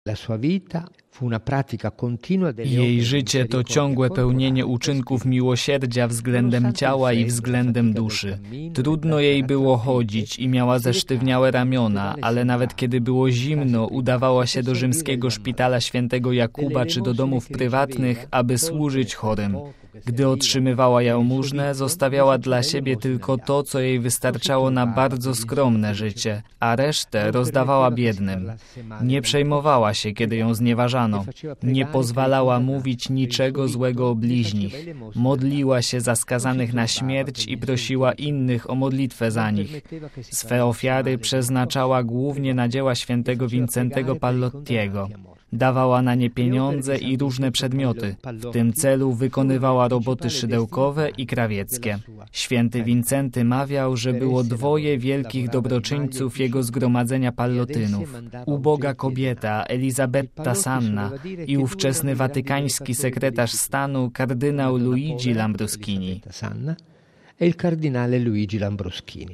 Jej życie to ciągłe pełnienie uczynków miłosierdzia względem ciała i względem duszy. Trudno jej było chodzić i miała zesztywniałe ramiona, ale nawet kiedy było zimno, udawała się do rzymskiego szpitala świętego Jakuba czy do domów prywatnych, aby służyć chorym. Gdy otrzymywała jałmużnę, zostawiała dla siebie tylko to, co jej wystarczało na bardzo skromne życie, a resztę rozdawała biednym. Nie przejmowała się, kiedy ją znieważano. Nie pozwalała mówić niczego złego o bliźnich. Modliła się za skazanych na śmierć i prosiła innych o modlitwę za nich. Swe ofiary przeznaczała głównie na dzieła świętego Wincentego Pallottiego. Dawała na nie pieniądze i różne przedmioty. W tym celu wykonywała roboty szydełkowe i krawieckie. Święty Wincenty mawiał, że było dwoje wielkich dobroczyńców jego zgromadzenia Pallotynów. Uboga kobieta Elisabetta Sanna i ówczesny watykański sekretarz stanu kardynał Luigi Lambruschini.